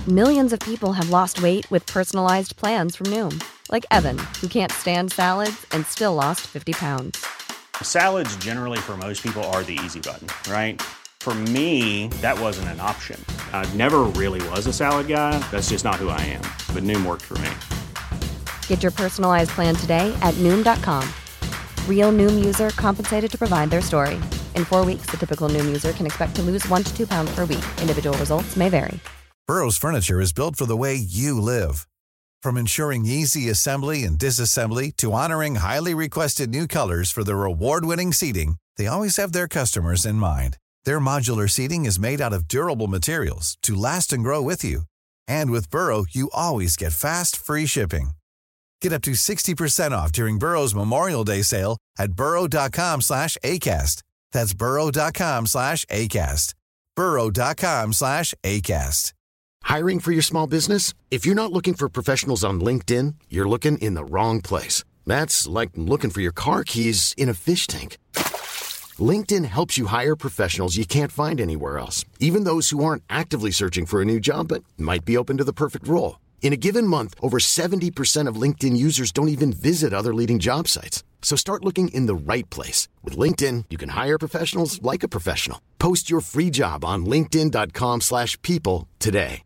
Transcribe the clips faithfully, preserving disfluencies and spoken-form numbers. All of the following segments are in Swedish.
Millions of people have lost weight with personalized plans from Noom. Like Evan, who can't stand salads and still lost fifty pounds. Salads generally for most people are the easy button, right? For me, that wasn't an option. I never really was a salad guy. That's just not who I am. But Noom worked for me. Get your personalized plan today at Noom dot com. Real Noom user compensated to provide their story. In four weeks, the typical Noom user can expect to lose one to two pounds per week. Individual results may vary. Burrow's furniture is built for the way you live. From ensuring easy assembly and disassembly to honoring highly requested new colors for their award-winning seating, they always have their customers in mind. Their modular seating is made out of durable materials to last and grow with you. And with Burrow, you always get fast, free shipping. Get up to sixty percent off during Burrow's Memorial Day sale at burrow.com slash ACAST. That's burrow.com slash ACAST. burrow.com slash ACAST. Hiring for your small business? If you're not looking for professionals on LinkedIn, you're looking in the wrong place. That's like looking for your car keys in a fish tank. LinkedIn helps you hire professionals you can't find anywhere else, even those who aren't actively searching for a new job but might be open to the perfect role. In a given month, over seventy percent of LinkedIn users don't even visit other leading job sites. So start looking in the right place. With LinkedIn, you can hire professionals like a professional. Post your free job on linkedin.com slash people today.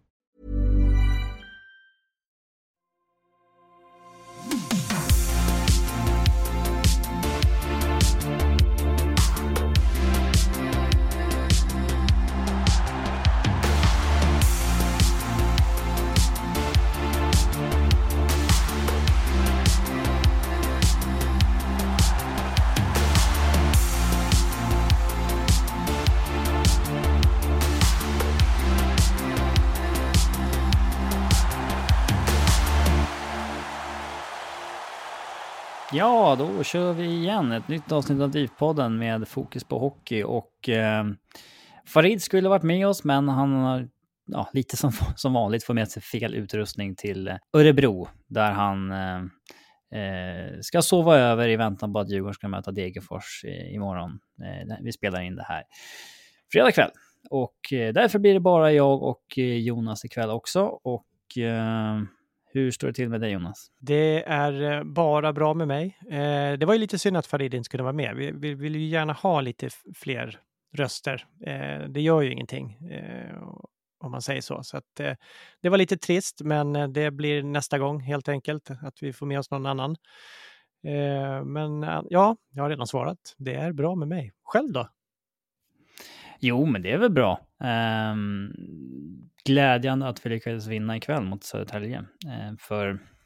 Ja, då kör vi igen ett nytt avsnitt av DIF-podden med fokus på hockey. Och eh, Farid skulle varit med oss, men han har ja, lite som, som vanligt får med sig fel utrustning till Örebro, där han eh, eh, ska sova över i väntan på att Djurgården ska möta Degerfors eh, imorgon. Eh, vi spelar in det här fredag kväll. Och eh, därför blir det bara jag och eh, Jonas ikväll också. Och eh, hur står det till med dig, Jonas? Det är bara bra med mig. Eh, det var ju lite synd att Farid inte kunde vara med. Vi, vi vill ju gärna ha lite f- fler röster. Eh, det gör ju ingenting eh, om man säger så. Så att, eh, det var lite trist, men det blir nästa gång helt enkelt att vi får med oss någon annan. Eh, men ja, jag har redan svarat. Det är bra med mig. Själv då? Jo, men det är väl bra. Um, glädjande att vi lyckades vinna ikväll mot Södertälje. Uh, för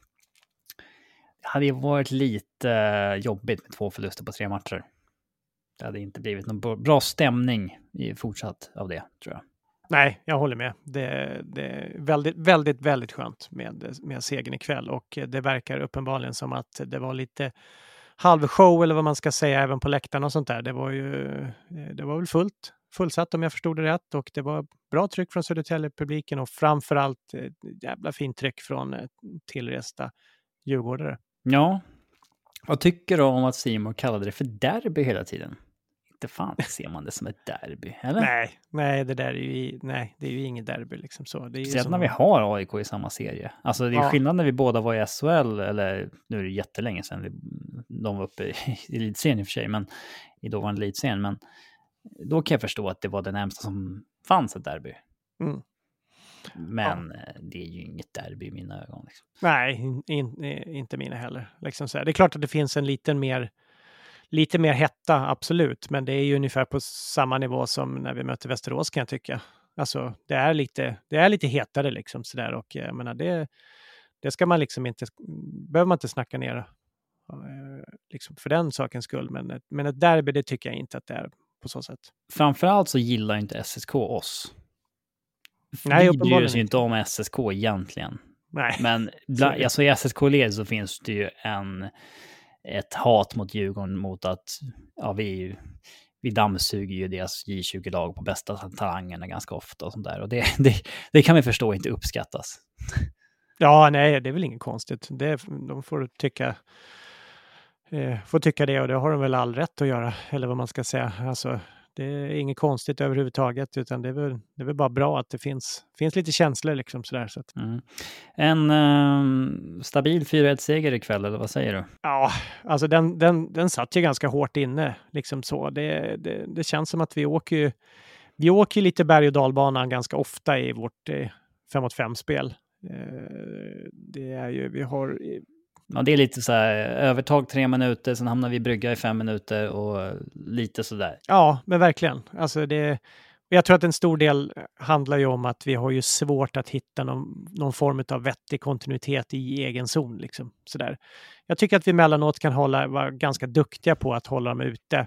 det hade ju varit lite uh, jobbigt med två förluster på tre matcher. Det hade inte blivit någon bra stämning i fortsatt av det, tror jag. Nej, jag håller med. Det, det är väldigt, väldigt, väldigt skönt med, med segern ikväll. Och det verkar uppenbarligen som att det var lite halvshow eller vad man ska säga även på läktaren och sånt där. Det var ju det var väl fullt, fullsatt om jag förstod det rätt. Och det var bra tryck från Södertälje-publiken och framförallt jävla fint tryck från tillresta djurgårdare. Ja, vad tycker du om att Simon kallade det för derby hela tiden? Inte fan ser man det som ett derby, eller? Nej, nej, det där är ju, nej, det är ju ingen derby liksom så. Det är ju speciellt som när vi har A I K i samma serie. Alltså det är ja. skillnad när vi båda var i S H L, eller nu är det jättelänge sedan de var uppe i elitserien i och för sig, men i dåvarande elitserien, men då kan jag förstå att det var det närmsta som fanns ett derby. Mm. Men ja. det är ju inget derby i mina ögon. Liksom. Nej, in, in, inte mina heller. Liksom så här. Det är klart att det finns en liten mer lite mer hetta, absolut. Men det är ju ungefär på samma nivå som när vi möter Västerås, kan jag tycka. Alltså, det är lite, det är lite hetare liksom sådär. Och jag menar, det, det ska man liksom inte, behöver man inte snacka ner eh, liksom för den sakens skull. Men, men ett derby, det tycker jag inte att det är på så sätt. Framförallt så gillar inte S S K oss. Nej, vi bryr oss ju inte om S S K egentligen. Nej. Men bland, alltså i S S K-led så finns det ju en, ett hat mot Djurgården mot att ja, vi, vi dammsuger ju deras J tjugo-lag på bästa talangerna ganska ofta och sånt där. Och det, det, det kan vi förstå inte uppskattas. Ja, nej, det är väl inget konstigt. Det, de får tycka, eh, får tycka det, och det har de väl all rätt att göra, eller vad man ska säga. Alltså, Det är inget konstigt överhuvudtaget, utan det är väl, det är väl bara bra att det finns, finns lite känslor liksom sådär. Så att... mm. En eh, stabil fyra ett-seger ikväll, eller vad säger du? Ja, alltså den, den, den satt ju ganska hårt inne. Liksom så. Det, det, det känns som att vi åker ju, vi åker ju lite berg- och dalbanan ganska ofta i vårt eh, fem mot fem-spel. Eh, det är ju, vi har... Ja, det är lite så här, övertag tre minuter, sen hamnar vi i brygga i fem minuter och lite sådär. Ja, men verkligen. Alltså det, jag tror att en stor del handlar ju om att vi har ju svårt att hitta någon, någon form av vettig kontinuitet i egen zon. Liksom, sådär. Jag tycker att vi mellanåt kan hålla, vara ganska duktiga på att hålla dem ute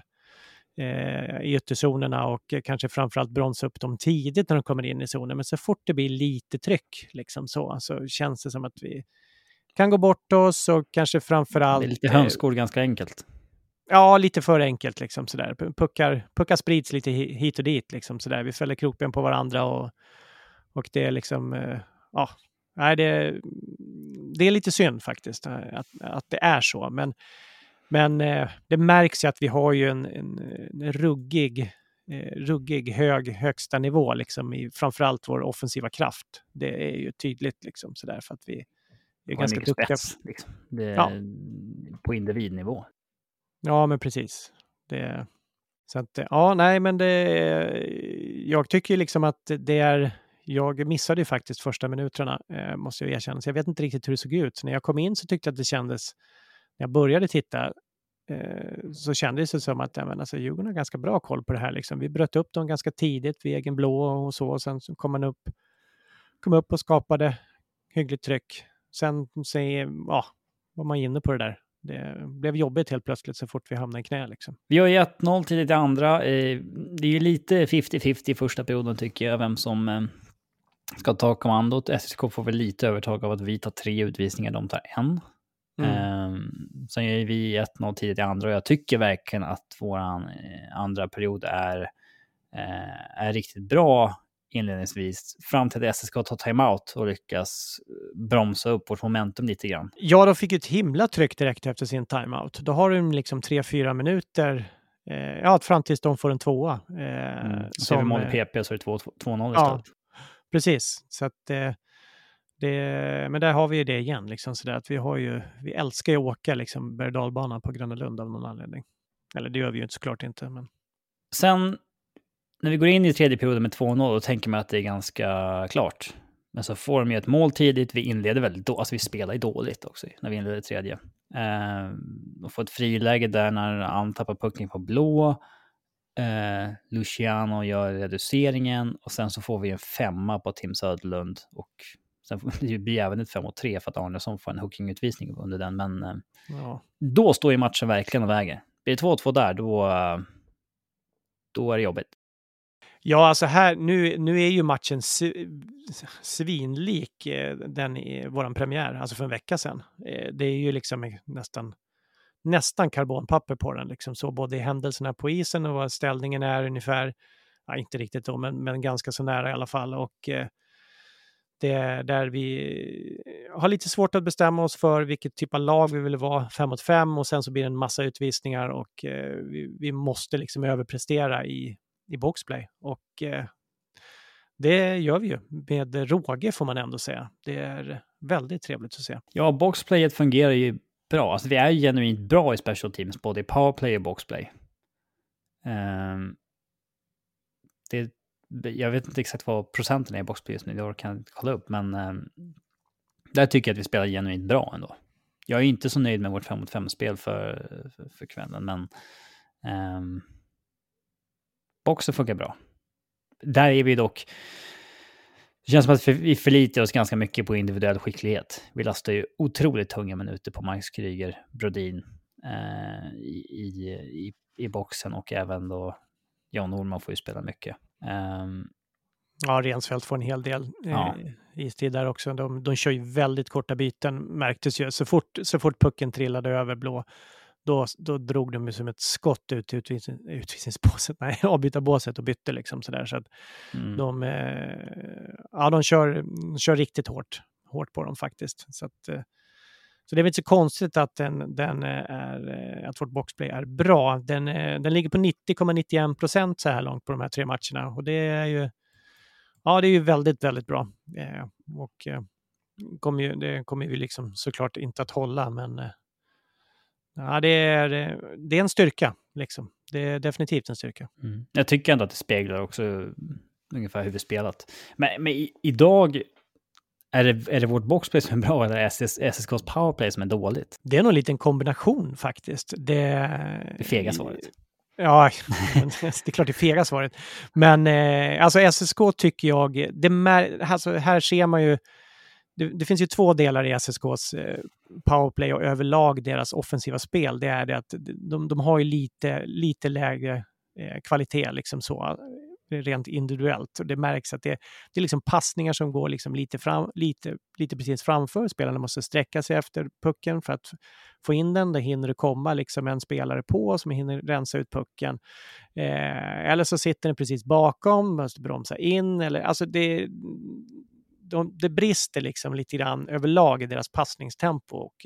eh, i ytterzonerna och kanske framförallt bromsa upp dem tidigt när de kommer in i zonen. Men så fort det blir lite tryck liksom så, så känns det som att vi kan gå bort oss och kanske framförallt... Det är lite hönsgård, ganska enkelt. Ja, lite för enkelt liksom sådär. Puckar, puckar sprids lite hit och dit liksom sådär. Vi fäller krokben på varandra och, och det är liksom... Eh, ja, nej, det, det är lite synd faktiskt att, att det är så. Men, men eh, det märks ju att vi har ju en, en, en ruggig, eh, ruggig hög högsta nivå liksom i framförallt vår offensiva kraft. Det är ju tydligt liksom sådär för att vi är och ganska duktiga. Spets, liksom. Det är ja. På individnivå. Ja, men precis. Det, så att, ja, nej, men det, jag tycker liksom att det är, jag missade ju faktiskt första minuterna, eh, måste jag erkänna. Så jag vet inte riktigt hur det såg ut. Så när jag kom in så tyckte jag att det kändes, när jag började titta, eh, så kändes det som att ja, men alltså, Djurgården har ganska bra koll på det här. Liksom. Vi bröt upp dem ganska tidigt vid egen blå och så. Och sen så kom man upp, kom upp och skapade hyggligt tryck. Sen så, ja, var man inne på det där. Det blev jobbigt helt plötsligt så fort vi hamnade i knä. Liksom. Vi har ju ett noll till det andra. Det är ju lite femtio femtio i första perioden tycker jag. Vem som ska ta kommandot. S S K får väl lite övertag av att vi tar tre utvisningar. De tar en. Mm. Sen är vi ett noll till det andra. Och jag tycker verkligen att vår andra period är, är riktigt bra inledningsvis. Fram till att S S K tar timeout och lyckas bromsa upp vårt momentum lite grann. Ja, de fick ett himla tryck direkt efter sin timeout. Då har de liksom tre fyra minuter eh, ja, fram tills de får en tvåa. Eh, mm. som, vi mål i P P så är det två noll ja, istället. Precis. Så att eh, det, men där har vi ju det igen. Liksom, så där att vi, har ju, vi älskar ju att åka liksom, berg- och dalbanan på Gröna Lund av någon anledning. Eller det gör vi ju inte såklart inte. Men... Sen när vi går in i tredje perioden med två noll, då tänker man att det är ganska klart. Men så får de ju ett mål tidigt. Vi inleder väldigt dåligt. Alltså vi spelar ju dåligt också när vi inleder tredje. Eh, och får ett friläge där när han tappar pucken på blå. Eh, Luciano gör reduceringen. Och sen så får vi en femma på Tim Söderlund. Och sen blir det även ett fem mot tre för att Arnesson får en hookingutvisning under den. Men eh, ja. Då står ju matchen verkligen och väger. Blir det två två där, då, då är det jobbigt. Ja, alltså här, nu, nu är ju matchen svinlik den i våran premiär, alltså för en vecka sedan. Det är ju liksom nästan, nästan karbonpapper på den, liksom så både i händelserna på isen och vad ställningen är ungefär, ja, inte riktigt då, men, men ganska så nära i alla fall. Och det är där vi har lite svårt att bestämma oss för vilket typ av lag vi vill vara fem mot fem och sen så blir det en massa utvisningar och vi, vi måste liksom överprestera i i boxplay och eh, det gör vi ju med råge får man ändå säga. Det är väldigt trevligt att se. Ja, boxplayet fungerar ju bra. Alltså vi är ju genuint bra i special teams, både i powerplay och boxplay. Um, det, jag vet inte exakt vad procenten är i boxplay just nu, det kan jag inte kolla upp, men um, där tycker jag att vi spelar genuint bra ändå. Jag är inte så nöjd med vårt fem mot fem-spel för, för, för kvällen, men um, boxen funkar bra. Där är vi dock... Det känns som att vi förlitar oss ganska mycket på individuell skicklighet. Vi lastar ju otroligt tunga minuter på Max Kryger, Brodin eh, i, i, i boxen och även då Jan Norman får ju spela mycket. Um, ja, Rensfeldt får en hel del eh, ja. istid där också. De, de kör ju väldigt korta byten, märktes ju. Så fort, så fort pucken trillade över blå Då, då drog de som ett skott ut i utvisnings, utvisningsbåset, nej, avbytarbåset och bytte liksom sådär. Så att mm. de, eh, ja, de kör, kör riktigt hårt, hårt på dem faktiskt. Så att eh, Så det är väl inte så konstigt att, den, den är, att vårt boxplay är bra. Den, den ligger på nittio komma nittioen procent så här långt på de här tre matcherna. Och det är ju, ja, det är ju väldigt, väldigt bra. Eh, och eh, kommer ju, det kommer vi liksom såklart inte att hålla, men eh, ja, det, är, det är en styrka. Liksom. Det är definitivt en styrka. Mm. Jag tycker ändå att det speglar också ungefär hur vi spelat. Men, men i, idag... Är det, är det vårt boxplay som är bra eller S S K:s powerplay som är dåligt? Det är nog en liten kombination faktiskt. Det, det fega svaret. Ja, det är klart det fega svaret. Men eh, alltså S S K tycker jag, det mär, alltså här ser man ju, det, det finns ju två delar i S S K:s eh, powerplay och överlag deras offensiva spel. Det är det att de, de har ju lite, lite lägre eh, kvalitet liksom så. Rent individuellt, och det märks att det, det är liksom passningar som går liksom lite, fram, lite, lite precis framför. Spelarna måste sträcka sig efter pucken för att få in den. Det hinner det komma liksom en spelare på som hinner rensa ut pucken. Eh, eller så sitter den precis bakom, måste bromsa in. Eller, alltså det, de, det brister liksom lite grann överlag i deras passningstempo. Och,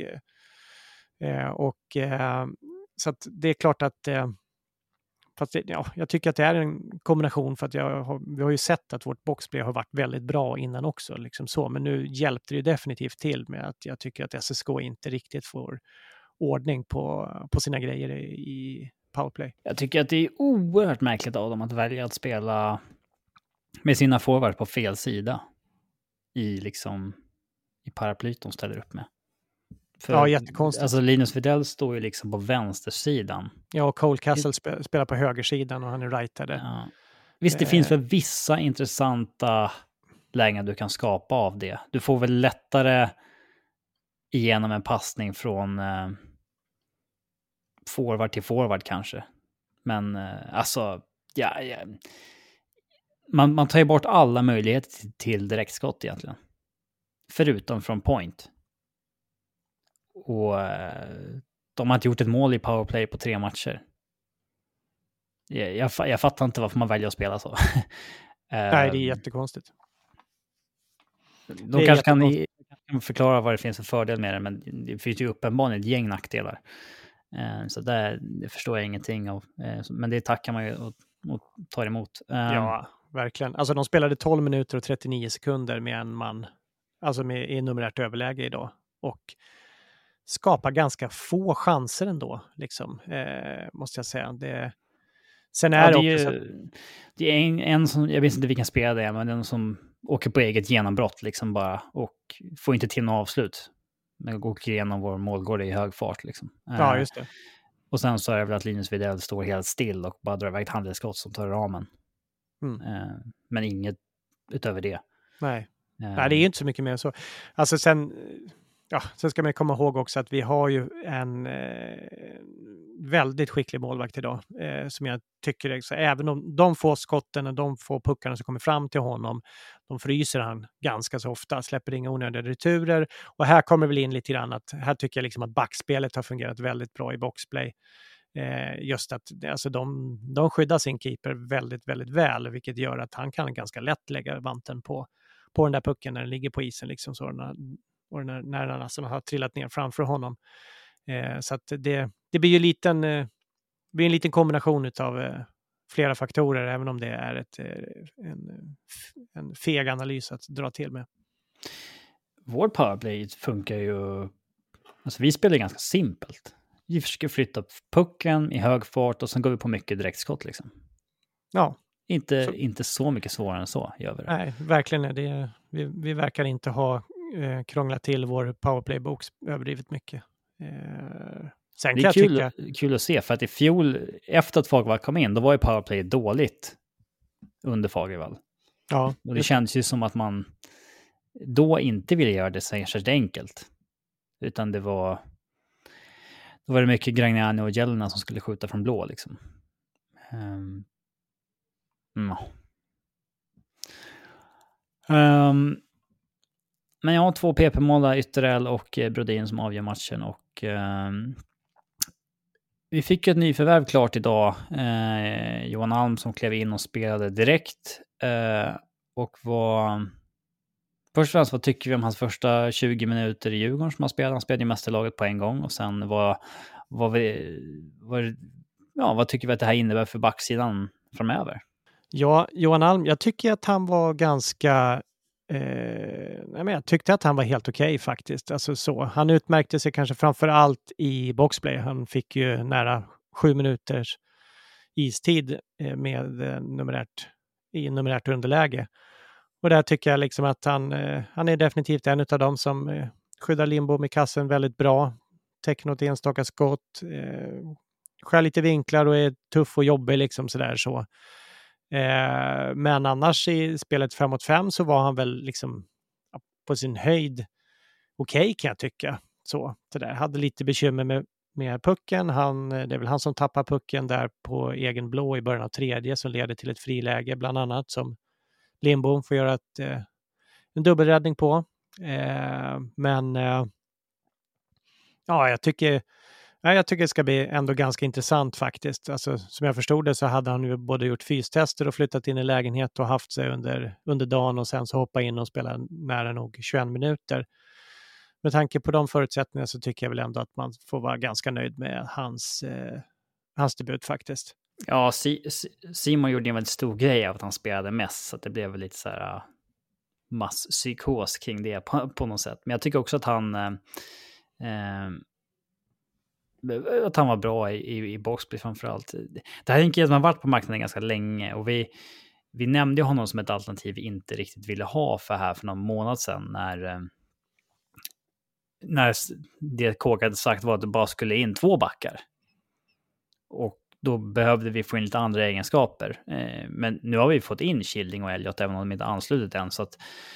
eh, och, eh, så att det är klart att eh, Fast det, ja, jag tycker att det är en kombination, för att jag har, vi har ju sett att vårt boxplay har varit väldigt bra innan också. Liksom så. Men nu hjälpte det definitivt till med att jag tycker att S S K inte riktigt får ordning på, på sina grejer i, i powerplay. Jag tycker att det är oerhört märkligt av dem att välja att spela med sina forwards på fel sida i, liksom, i paraplyt de ställer upp med. För, ja, jättekonstigt. Alltså Linus Widell står ju liksom på vänstersidan. Ja, och Cole Castle spe, spelar på högersidan och han är rightade. Ja. Visst, det eh. finns väl vissa intressanta lägen du kan skapa av det. Du får väl lättare igenom en passning från eh, forward till forward kanske. Men eh, alltså, ja, ja. Man, man tar ju bort alla möjligheter till, till direktskott egentligen. Förutom från point. Och de har inte gjort ett mål i powerplay på tre matcher. Jag, jag, jag fattar inte varför man väljer att spela så. Nej, det är jättekonstigt. De det kanske kan, kan förklara vad det finns för fördel med det, men det finns ju uppenbarligen ett gäng nackdelar. Så där, det förstår jag ingenting av. Men det tackar man ju och, och tar emot. Ja, verkligen. Alltså de spelade tolv minuter och trettionio sekunder med en man, alltså med, i numerärt överläge idag. Och skapar ganska få chanser ändå, liksom, eh, måste jag säga. Det, sen är ja, det, det också... Ju, så... Det är en, en som, jag vet inte vilken spelare det är, men den som åker på eget genombrott liksom bara, och får inte till något avslut. Men går igenom vår målgård i hög fart. Liksom. Ja, just det. Eh, och sen så är det väl att Linus Widell står helt still och bara drar iväg ett handelsskott som tar ramen. Mm. Eh, men inget utöver det. Nej. Eh, Nej, det är inte så mycket mer så. Alltså sen... Ja, sen ska man komma ihåg också att vi har ju en eh, väldigt skicklig målvakt idag. Eh, som jag tycker är så, även om de får skotten och de får puckarna som kommer fram till honom, de fryser han ganska så ofta, släpper inga onödiga returer. Och här kommer väl in lite grann att här tycker jag liksom att backspelet har fungerat väldigt bra i boxplay. Eh, just att alltså de, de skyddar sin keeper väldigt, väldigt väl, vilket gör att han kan ganska lätt lägga vanten på, på den där pucken när den ligger på isen. Liksom så när, och när, när den alltså har trillat ner framför honom. Eh, så att det, det blir ju liten, eh, blir en liten kombination av eh, flera faktorer, även om det är ett, eh, en, en feg analys att dra till med. Vår powerplay funkar ju... Alltså vi spelar ganska simpelt. Vi försöker flytta pucken i hög fart och sen går vi på mycket direktskott liksom. Ja. Inte så, inte så mycket svårare än så gör vi det. Nej, verkligen är det. Vi, vi verkar inte ha eh, krånglat till vår powerplay-box överdrivet mycket. Eh, sen det är kul, tycka... kul att se, för att i fjol, efter att Fagervall kom in, då var ju powerplay dåligt under Fagervall. Ja. Och det kändes ju som att man då inte ville göra det särskilt enkelt. Utan det var... Då var det mycket Gragnani och Jelena som skulle skjuta från blå liksom. Um, no. um, men jag har två P P-mål där, Ytterell och eh, Brodin som avgör matchen. Och um, vi fick ett nyförvärv klart idag. Uh, Johan Alm som klev in och spelade direkt. Uh, och var först och främst, vad tycker vi om hans första tjugo minuter i Djurgården som han spelade? Han spelade ju mästerlaget på en gång och sen vad, vad, vi, vad, ja, vad tycker vi att det här innebär för backsidan framöver? Ja, Johan Alm, jag tycker att han var ganska... Eh, nej, men jag tyckte att han var helt okej okay, faktiskt. Alltså så. Han utmärkte sig kanske framför allt i boxplay. Han fick ju nära sju minuters istid eh, med eh, numerärt, i numerärt underläge. Och där tycker jag liksom att han, eh, han är definitivt en av dem som eh, skyddar Lindbom i kassen väldigt bra. Täcker något enstaka skott. Eh, skär lite vinklar och är tuff och jobbig liksom sådär så. Eh, men annars i spelet fem mot fem så var han väl liksom på sin höjd okej okay, kan jag tycka. Så, så där. Hade lite bekymmer med, med pucken. Han, det är väl han som tappar pucken där på egen blå i början av tredje som leder till ett friläge bland annat som Lindbom får göra ett, eh, en dubbelräddning på. Eh, men eh, ja, jag tycker Ja, jag tycker det ska bli ändå ganska intressant faktiskt. Alltså, som jag förstod det så hade han ju både gjort fystester och flyttat in i lägenhet och haft sig under, under dagen och sen så hoppa in och spela nära nog tjugoett minuter. Med tanke på de förutsättningarna så tycker jag väl ändå att man får vara ganska nöjd med hans, eh, hans debut faktiskt. Ja, si- Simon gjorde en väldigt stor grej av att han spelade mest så att det blev väl lite så här uh, masspsykos kring det på, på något sätt. Men jag tycker också att han... Uh, uh, att han var bra i, i, i boxplay framförallt. Det här är en kille som har varit på marknaden ganska länge och vi, vi nämnde honom som ett alternativ vi inte riktigt ville ha för här för någon månad sedan när, när det Kåk hade sagt var att det bara skulle in två backar. Och då behövde vi få in lite andra egenskaper. Men nu har vi fått in Schilling och Elliot även om de inte anslutit än så att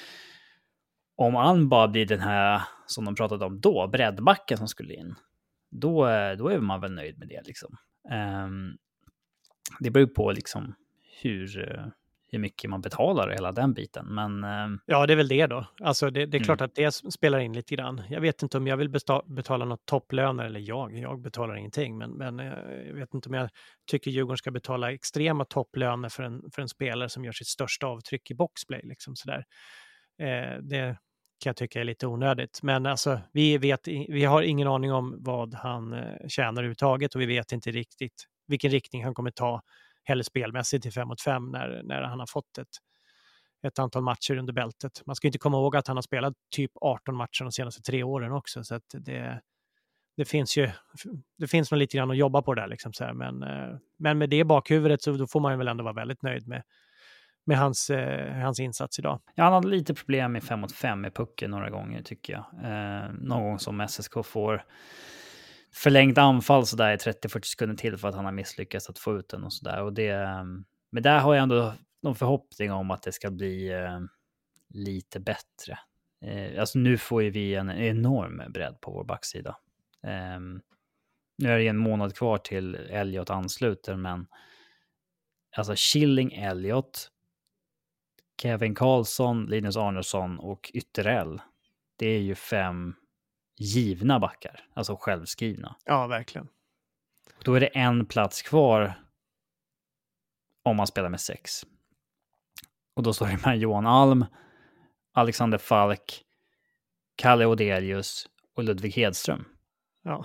om han bara blir den här som de pratade om då, breddbacken som skulle in Då, då är man väl nöjd med det. Liksom. Um, det beror på liksom hur, hur mycket man betalar och hela den biten. Men, um... Ja, det är väl det då. Alltså det, det är klart mm. att det spelar in lite grann. Jag vet inte om jag vill besta- betala något topplöner eller jag. Jag betalar ingenting. Men, men jag vet inte om jag tycker Djurgården ska betala extrema topplöner för en, för en spelare som gör sitt största avtryck i boxplay. Liksom sådär. Eh, det kan jag tycka är lite onödigt. Men alltså, vi, vet, vi har ingen aning om vad han eh, tjänar överhuvudtaget och vi vet inte riktigt vilken riktning han kommer ta heller spelmässigt i fem mot fem när, när han har fått ett, ett antal matcher under bältet. Man ska inte komma ihåg att han har spelat typ arton matcher de senaste tre åren också så att det, det finns ju det finns nog lite grann att jobba på där liksom så här. Men, eh, men med det bakhuvudet så då får man väl ändå vara väldigt nöjd med med hans, eh, hans insats idag. Ja, han hade lite problem med fem mot fem med pucken några gånger tycker jag. Eh, någon gång som S S K får förlängt anfall så där i trettio fyrtio sekunder till för att han har misslyckats att få ut den och så där. Och det, men där har jag ändå någon förhoppning om att det ska bli eh, lite bättre. Eh, alltså nu får ju vi en enorm bredd på vår backsida. Eh, nu är det en månad kvar till Elliot ansluter, men alltså Schilling, Elliot, Kevin Karlsson, Linus Arnesson och Ytterell. Det är ju fem givna backar. Alltså självskrivna. Ja, verkligen. Då är det en plats kvar om man spelar med sex. Och då står det med Johan Alm, Alexander Falk, Kalle Odelius och Ludvig Hedström. Ja.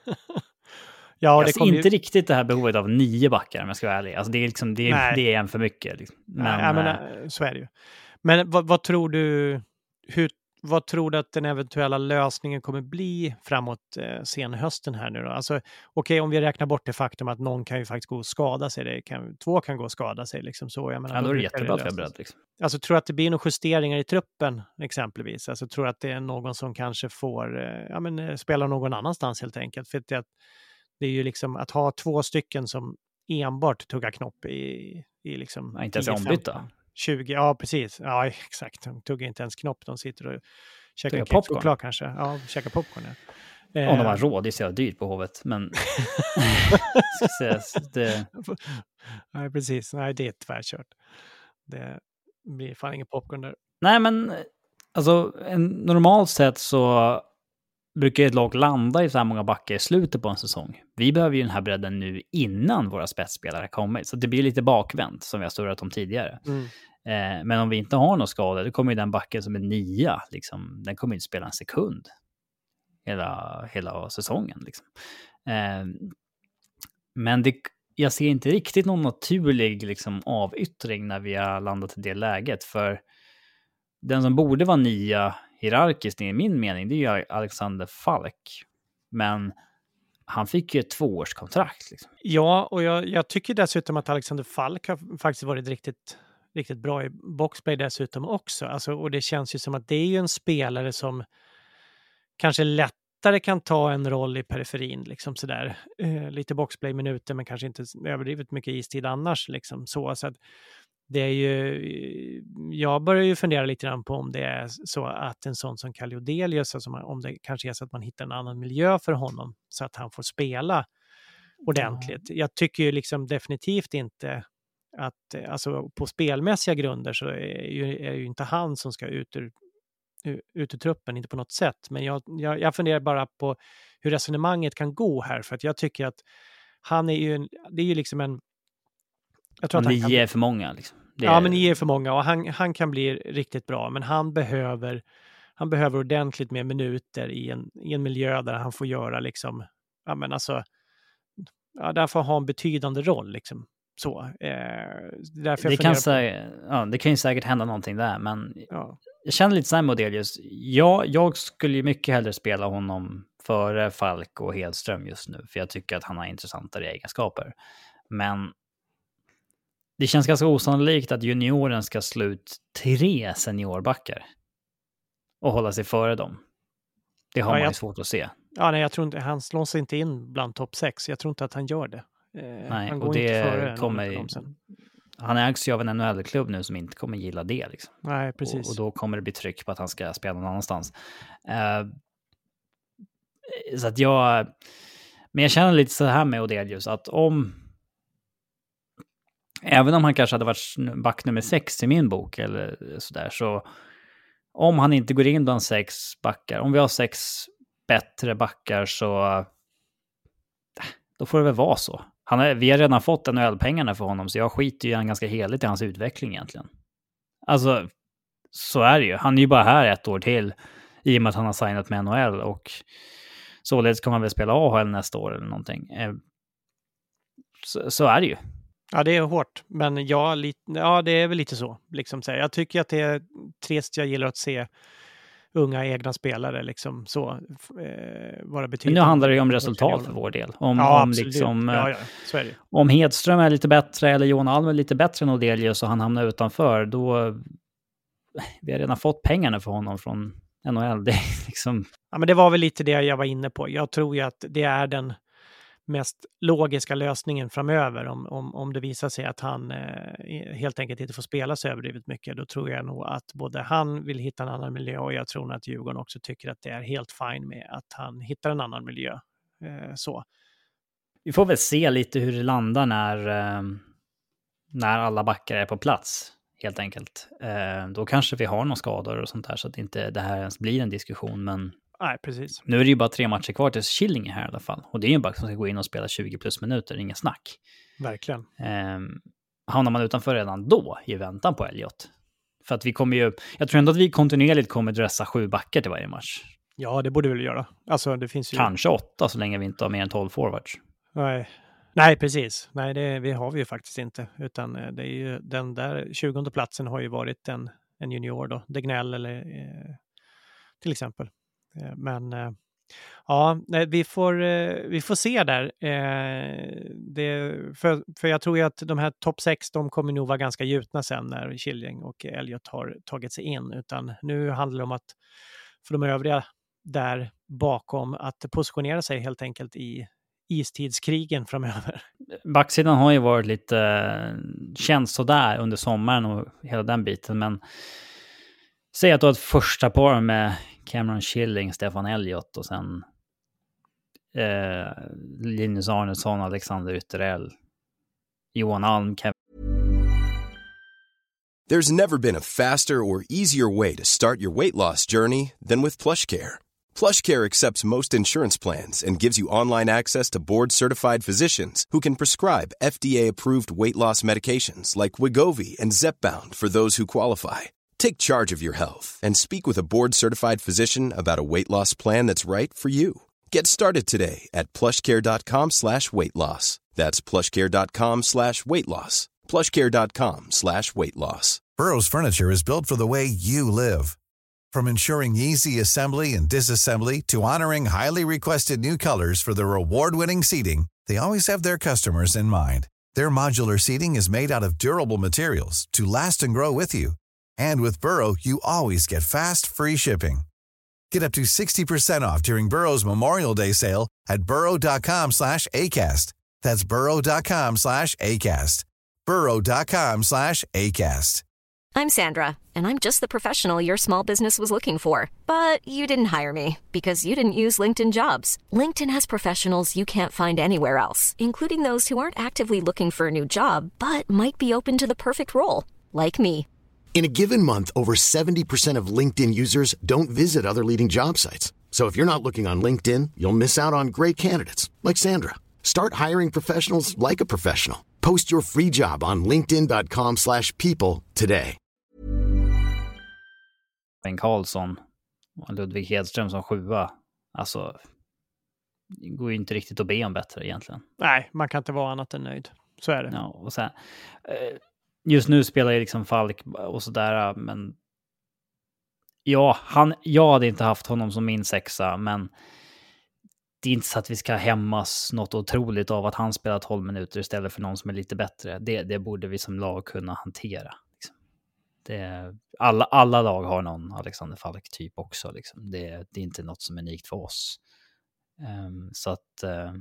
Ja, det kommer inte ju... riktigt det här behovet av nio backar om jag ska vara ärlig. Alltså det är, liksom, det är, det är en för mycket. Liksom. Men, nej, men, nej, så är det ju. Men vad, vad tror du hur, vad tror du att den eventuella lösningen kommer bli framåt eh, senhösten här nu då? Alltså, okej, okay, om vi räknar bort det faktum att någon kan ju faktiskt gå och skada sig. Det kan, två kan gå och skada sig. Liksom så. Jag menar, ja, då är det jättebra jättebra att vi har bredd. Liksom. Alltså, tror du att det blir några justeringar i truppen exempelvis? Alltså, tror du att det är någon som kanske får eh, ja, men, spela någon annanstans helt enkelt? För det, det är ju liksom att ha två stycken som enbart tuggar knopp i, i liksom... Ja, inte ens ombytta. tjugo, ja precis. Ja, exakt. De tuggar inte ens knopp. De sitter och käkar popcorn. Choklad kanske. Ja, käkar popcorn. Ja. Om de har råd, det är så dyrt på hovet. Men... ska säga, det... Nej, precis. Nej, det är tvärkört. Det blir fan ingen popcorn där. Nej, men alltså en, normalt sett så brukar ett lag landa i så här många backar i slutet på en säsong. Vi behöver ju den här bredden nu innan våra spetsspelare kommer. Så det blir lite bakvänt som vi har surrat om tidigare. Mm. Eh, men om vi inte har någon skada, då kommer ju den backen som är nia, liksom, den kommer inte spela en sekund hela, hela säsongen. Liksom. Eh, men det, jag ser inte riktigt någon naturlig liksom, avyttring när vi har landat i det läget. För den som borde vara nia hierarkiskt i min mening, det är ju Alexander Falk. Men han fick ju ett tvåårskontrakt. Liksom. Ja, och jag, jag tycker dessutom att Alexander Falk har faktiskt varit riktigt, riktigt bra i boxplay dessutom också. Alltså, och det känns ju som att det är ju en spelare som kanske lättare kan ta en roll i periferin. Liksom sådär. Eh, lite boxplay-minuter men kanske inte överdrivet mycket istid annars. Liksom, så, så att det är ju, jag börjar ju fundera lite grann på om det är så att en sån som Kalle Odelius, alltså om det kanske är så att man hittar en annan miljö för honom så att han får spela ordentligt. Mm. Jag tycker ju liksom definitivt inte att, alltså på spelmässiga grunder så är ju, är ju inte han som ska ut ur, ut ur truppen, inte på något sätt. Men jag, jag, jag funderar bara på hur resonemanget kan gå här, för att jag tycker att han är ju, en, det är ju liksom en Jag tror att han nio är för många. Liksom. Det ja, är... men nio är för många och han, han kan bli riktigt bra. Men han behöver, han behöver ordentligt med minuter i en, i en miljö där han får göra liksom, ja men alltså, ja, där får han ha en betydande roll liksom. Så. Eh, därför det, jag kan på... säga, ja, det kan ju säkert hända någonting där, men ja. Jag känner lite så här med Odelius. Ja, jag skulle ju mycket hellre spela honom före Falk och Hedström just nu, för jag tycker att han har intressantare egenskaper. Men det känns ganska osannolikt att junioren ska slå ut tre seniorbackar och hålla sig före dem. Det har ja, man ju jag... svårt att se. Ja, nej, jag tror inte, han slår sig inte in bland topp sex. Jag tror inte att han gör det. Eh, nej, han går och det inte före kommer... Han ägs ju av en N H L-klubb nu som inte kommer gilla det. Liksom. Nej, precis. Och, och då kommer det bli tryck på att han ska spela någon annanstans. Uh, så att jag... Men jag känner lite så här med Odelius, att om... Även om han kanske hade varit back nummer sex i min bok eller sådär, så om han inte går in bland sex backar, om vi har sex bättre backar, så då får det väl vara så. Han är, vi har redan fått N H L-pengarna för honom, så jag skiter ju han ganska heligt i hans utveckling egentligen. Alltså, så är det ju. Han är ju bara här ett år till i och med att han har signat med N H L, och således kommer han väl spela A H L nästa år eller någonting. Så, så är det ju. Ja, det är hårt, men ja, lite, ja, det är väl lite så. Liksom, så jag tycker att det är trist, jag gillar att se unga egna spelare liksom så eh, vara betydligt. Men nu handlar det ju om resultat för vår del. Om, ja, om, liksom, ja, ja, så är det. Om Hedström är lite bättre eller Johan Alm är lite bättre än Odelius och han hamnar utanför, då vi har redan fått pengarna för honom från N H L. Det är liksom... Ja, men det var väl lite det jag var inne på. Jag tror ju att det är den mest logiska lösningen framöver. Om, om, om det visar sig att han eh, helt enkelt inte får spela så överdrivet mycket, då tror jag nog att både han vill hitta en annan miljö, och jag tror att Djurgården också tycker att det är helt fine med att han hittar en annan miljö. Eh, så. Vi får väl se lite hur det landar när, eh, när alla backar är på plats, helt enkelt. Eh, då kanske vi har några skador och sånt där, så att inte det här ens blir en diskussion, men nej, precis. Nu är det ju bara tre matcher kvar till Killinge här i alla fall. Och det är ju en back som ska gå in och spela tjugo plus minuter, ingen snack. Verkligen. Eh, hamnar man utanför redan då i väntan på Elliot? För att vi kommer ju, jag tror ändå att vi kontinuerligt kommer dressa sju backar till varje match. Ja, det borde vi väl göra. Alltså, det finns ju... Kanske åtta så länge vi inte har mer än tolv forwards. Nej, Nej precis. Nej, det vi har vi ju faktiskt inte. Utan det är ju den där tjugonde platsen har ju varit en, en junior då. Degnell eller eh, till exempel. Men eh, ja, vi får, eh, vi får se där. Eh, det, för, för jag tror ju att de här topp sex, de kommer nog vara ganska gjutna sen när Killing och Elliot har tagit sig in. Utan nu handlar det om att för de övriga där bakom att positionera sig helt enkelt i istidskrigen framöver. Backsidan har ju varit lite eh, känns sådär under sommaren och hela den biten, men säg att du har ett första par med Cameron Killing, Stefan Elliott och sen eh, Linus Arnesson, Alexander Ytterell, Johan Alm, Kevin. There's never been a faster or easier way to start your weight loss journey than with PlushCare. PlushCare accepts most insurance plans and gives you online access to board-certified physicians who can prescribe F D A-approved weight loss medications like Wegovy and Zepbound for those who qualify. Take charge of your health and speak with a board-certified physician about a weight loss plan that's right for you. Get started today at plushcare.com slash weight loss. That's plushcare.com slash weight loss. plushcare.com slash weight loss. Burrow's furniture is built for the way you live. From ensuring easy assembly and disassembly to honoring highly requested new colors for their award-winning seating, they always have their customers in mind. Their modular seating is made out of durable materials to last and grow with you. And with Burrow, you always get fast, free shipping. Get up to sixty percent off during Burrow's Memorial Day sale at burrow.com slash ACAST. That's burrow.com slash ACAST. burrow.com slash ACAST. I'm Sandra, and I'm just the professional your small business was looking for. But you didn't hire me because you didn't use LinkedIn Jobs. LinkedIn has professionals you can't find anywhere else, including those who aren't actively looking for a new job, but might be open to the perfect role, like me. In a given month, over seventy percent of LinkedIn users don't visit other leading job sites. So if you're not looking on LinkedIn, you'll miss out on great candidates like Sandra. Start hiring professionals like a professional. Post your free job on linkedin.com slash people today. Ben Karlsson och Ludvig Hedström som sjua. Alltså, det går ju inte riktigt att be om bättre egentligen. Nej, man kan inte vara annat än nöjd. Så är det. Ja, och sen, just nu spelar ju liksom Falk och sådär, men ja, han, jag hade inte haft honom som min sexa, men det är inte så att vi ska hämmas något otroligt av att han spelar tolv minuter istället för någon som är lite bättre. Det, det borde vi som lag kunna hantera. Liksom. Det, alla, alla lag har någon Alexander Falk typ också. Liksom. Det, det är inte något som är unikt för oss. Um, så att uh,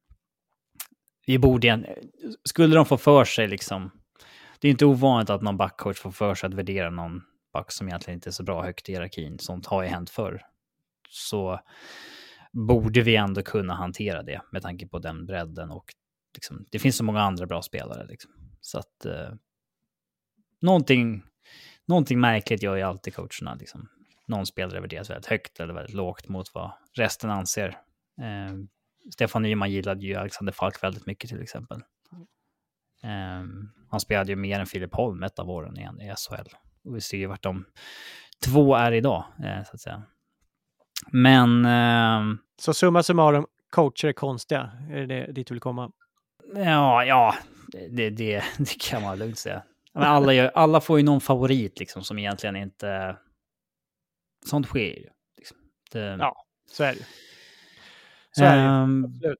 vi borde igen, skulle de få för sig liksom, det är inte ovanligt att någon backcoach får för sig att värdera någon back som egentligen inte är så bra högt i hierarkin. Sånt har ju hänt förr. Så borde vi ändå kunna hantera det med tanke på den bredden och liksom, det finns så många andra bra spelare liksom. Så att eh, någonting, någonting märkligt gör ju alltid coacherna liksom. Någon spelare värderas väldigt högt eller väldigt lågt mot vad resten anser. Eh, Stefan Nyman gillade ju Alexander Falk väldigt mycket till exempel. Eh, han spelade ju mer än Filip Holm ett av åren igen i S H L. Och vi ser ju vart de två är idag eh, så att säga. Men eh, så summa summarum, coacher är konstiga. Är det dit du vill komma? Ja, ja det, det, det kan man lugnt säga. Men alla, gör, alla får ju någon favorit liksom, som egentligen inte... Sånt sker ju. Liksom. Det... Ja, så är det. Så är det. Um, Absolut.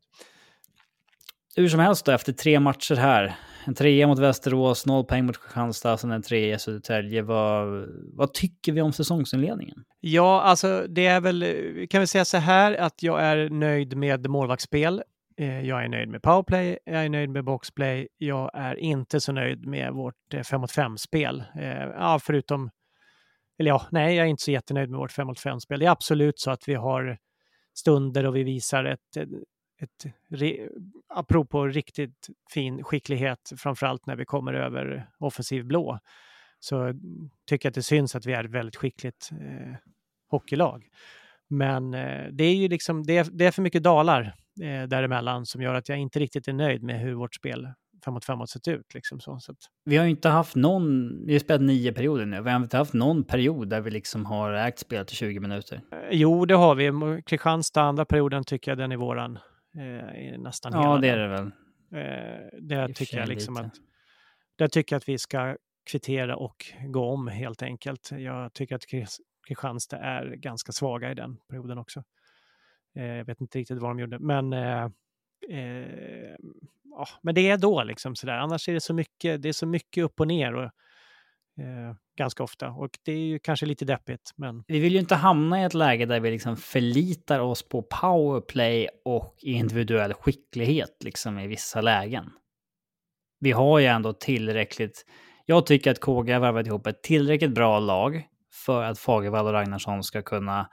Hur som helst då, efter tre matcher här. En trea mot Västerås, noll poäng mot Kristianstad, sen en trea i Södertälje. Vad, vad tycker vi om säsongsinledningen? Ja, alltså det är väl, kan vi säga så här, att jag är nöjd med målvaktsspel. Jag är nöjd med powerplay, jag är nöjd med boxplay. Jag är inte så nöjd med vårt fem mot fem-spel. Ja, förutom, eller ja, nej, jag är inte så jättenöjd med vårt fem mot fem-spel. Det är absolut så att vi har stunder och vi visar ett, ett, ett apropå riktigt fin skicklighet, framförallt när vi kommer över offensiv blå. Så tycker jag att det syns att vi är ett väldigt skickligt eh, hockeylag. Men eh, det är ju liksom, det är, det är för mycket dalar eh, däremellan som gör att jag inte riktigt är nöjd med hur vårt spel fem mot fem har sett ut. Liksom så, så att... Vi har ju inte haft någon, vi har spelat nio perioder nu, vi har inte haft någon period där vi liksom har ägt spelet till tjugo minuter. Eh, jo, det har vi. Kristianstad, andra perioden tycker jag den är våran eh, nästan ja, hela. Ja, det är det väl. Eh, det tycker jag liksom lite. att där tycker jag att vi ska kvittera och gå om helt enkelt. Jag tycker att Kristianstad är ganska svaga i den perioden också. Eh, jag vet inte riktigt vad de gjorde, men eh, eh, ja, men det är då liksom sådär. Annars är det så mycket, det är så mycket upp och ner och eh, ganska ofta, och det är ju kanske lite deppigt, men vi vill ju inte hamna i ett läge där vi liksom förlitar oss på powerplay och individuell skicklighet liksom i vissa lägen. Vi har ju ändå tillräckligt. Jag tycker att K G har värvat ihop ett tillräckligt bra lag för att Fagervall och Ragnarsson ska kunna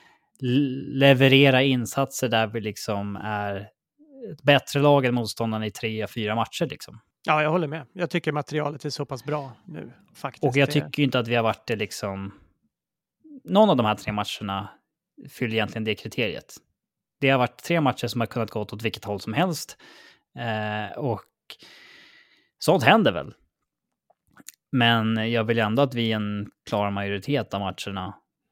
leverera insatser där vi liksom är ett bättre lag än motståndarna i tre, fyra matcher liksom. Ja, jag håller med. Jag tycker materialet är så pass bra nu faktiskt. Och jag tycker ju inte att vi har varit det liksom någon av de här tre matcherna fyller egentligen det kriteriet. Det har varit tre matcher som har kunnat gå åt vilket håll som helst. Eh, och sånt händer väl. Men jag vill ändå att vi en klar majoritet av matcherna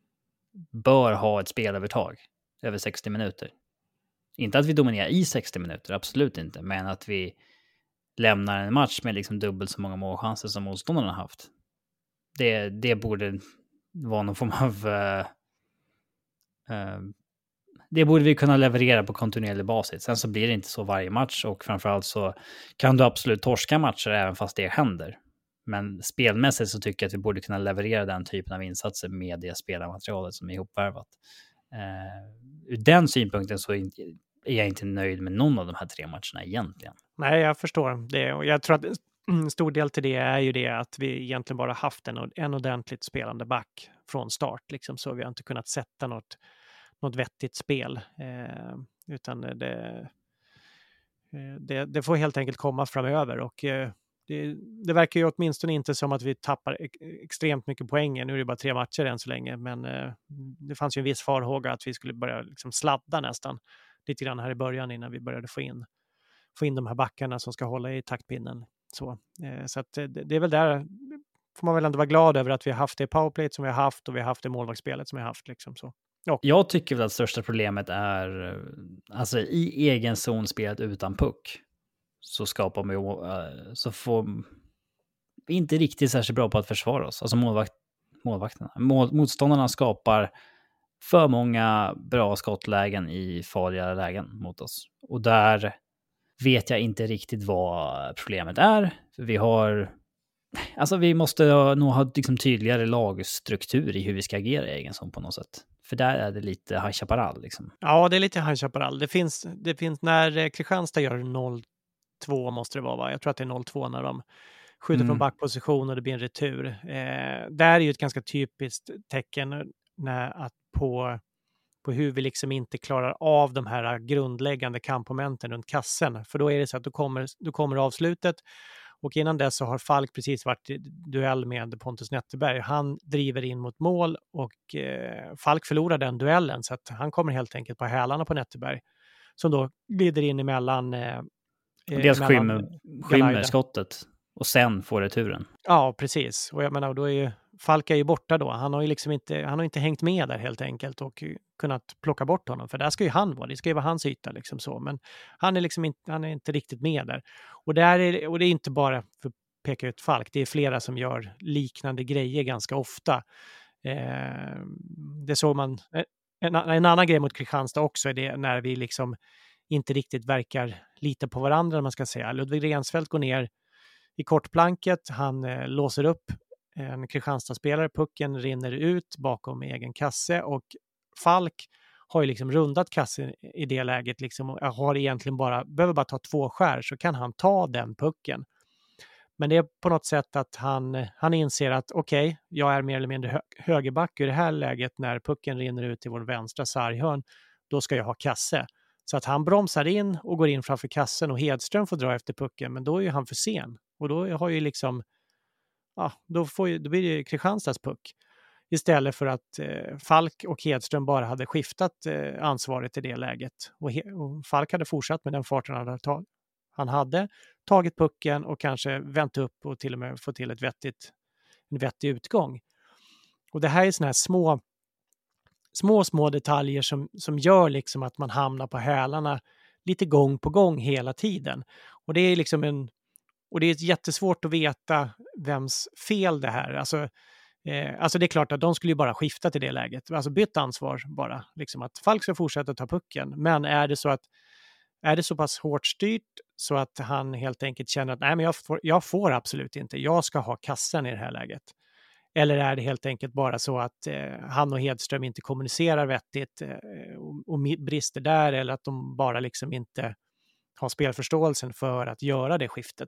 bör ha ett spelövertag över sextio minuter. Inte att vi dominerar i sextio minuter, absolut inte. Men att vi lämnar en match med liksom dubbelt så många målchanser som motståndarna har haft. Det, det borde vara någon form av... Uh, uh, det borde vi kunna leverera på kontinuerlig basis. Sen så blir det inte så varje match. Och framförallt så kan du absolut torska matcher även fast det händer. Men spelmässigt så tycker jag att vi borde kunna leverera den typen av insatser med det spelarmaterialet som är ihopvärvat. Uh, ur den synpunkten så är jag inte nöjd med någon av de här tre matcherna egentligen. Nej, jag förstår det. Och jag tror att en stor del till det är ju det att vi egentligen bara haft en, en ordentligt spelande back från start. Liksom. Så vi har inte kunnat sätta något, något vettigt spel. Eh, utan det, det, det får helt enkelt komma framöver. Och eh, det, det verkar ju åtminstone inte som att vi tappar extremt mycket poäng. Nu är det bara tre matcher än så länge. Men eh, det fanns ju en viss farhåga att vi skulle börja liksom sladda nästan lite grann här i början innan vi började få in, få in de här backarna som ska hålla i taktpinnen. Så, eh, så att det, det är väl där får man väl ändå vara glad över att vi har haft det powerplay som vi har haft och vi har haft det målvaktsspelet som vi har haft. Liksom, så. Ja. Jag tycker väl att största problemet är alltså i egen zon spelet utan puck så skapar vi uh, så får vi inte riktigt särskilt bra på att försvara oss. Alltså målvakt, målvakterna. Mål, motståndarna skapar för många bra skottlägen i farliga lägen mot oss. Och där vet jag inte riktigt vad problemet är. För vi har... Alltså vi måste nog ha liksom tydligare lagstruktur i hur vi ska agera i egen zon på något sätt. För där är det lite High Chaparral liksom. Ja, det är lite High Chaparral. Det finns, det finns när Kristianstad gör noll två måste det vara, va? Jag tror att det är noll två när de skjuter mm. från backposition och det blir en retur. Eh, där är ju ett ganska typiskt tecken när att på, på hur vi liksom inte klarar av de här grundläggande kampmomenten runt kassen. För då är det så att du kommer, du kommer avslutet och innan dess så har Falk precis varit i duell med Pontus Netterberg. Han driver in mot mål och eh, Falk förlorar den duellen så att han kommer helt enkelt på hälarna på Netterberg som då glider in emellan eh, dels skymmer, skymmer skottet och sen får returen. Ja, precis. Och jag menar, då är ju Falk är ju borta då. Han har ju liksom inte, han har inte hängt med där helt enkelt och kunnat plocka bort honom. För där ska ju han vara. Det ska ju vara hans yta liksom så. Men han är liksom inte, han är inte riktigt med där. Och, där är, och det är inte bara för att peka ut Falk. Det är flera som gör liknande grejer ganska ofta. Eh, det såg man... En, en annan grej mot Kristianstad också är det när vi liksom inte riktigt verkar lita på varandra, man ska säga. Ludvig Rensfeldt går ner i kortplanket. Han eh, låser upp en Kristianstad-spelare. Pucken rinner ut bakom egen kasse och Falk har ju liksom rundat kassen i det läget liksom och har egentligen bara, behöver bara ta två skär så kan han ta den pucken. Men det är på något sätt att han, han inser att okej, okay, jag är mer eller mindre hö- högerback i det här läget när pucken rinner ut i vår vänstra sarghörn, då ska jag ha kasse. Så att han bromsar in och går in framför kassen och Hedström får dra efter pucken, men då är ju han för sen. Och då har ju liksom, ja, då, får ju, då blir det ju Kristianstads puck. Istället för att eh, Falk och Hedström bara hade skiftat eh, ansvaret i det läget. Och, he- och Falk hade fortsatt med den farten han hade, ta- han hade tagit pucken och kanske vänt upp och till och med fått till ett vettigt, en vettig utgång. Och det här är såna här små små, små detaljer som, som gör liksom att man hamnar på hälarna lite gång på gång hela tiden. Och det är liksom en, och det är jättesvårt att veta vems fel det här. Alltså, eh, alltså det är klart att de skulle ju bara skifta till det läget. Alltså bytt ansvar bara. Liksom att Falk ska fortsätta ta pucken. Men är det så att är det så pass hårt styrt så att han helt enkelt känner att nej, men jag får, jag får absolut inte. Jag ska ha kassan i det här läget. Eller är det helt enkelt bara så att eh, han och Hedström inte kommunicerar vettigt eh, och, och brister där, eller att de bara liksom inte har spelförståelsen för att göra det skiftet.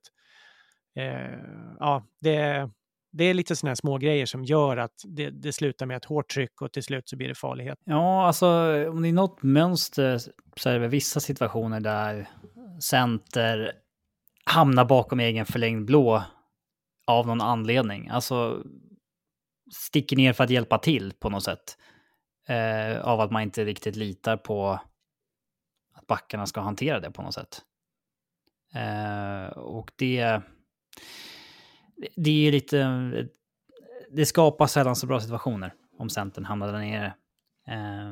Eh, ja, det, det är lite sådana här små grejer som gör att det, det slutar med ett hårt tryck och till slut så blir det farlighet. Ja, alltså om det är något mönster så är det väl vissa situationer där center hamnar bakom egen förlängd blå av någon anledning. Alltså sticker ner för att hjälpa till på något sätt. eh, av att man inte riktigt litar på att backarna ska hantera det på något sätt. Eh, och det, det är lite... Det skapar sällan så bra situationer om centern hamnar där nere. Eh,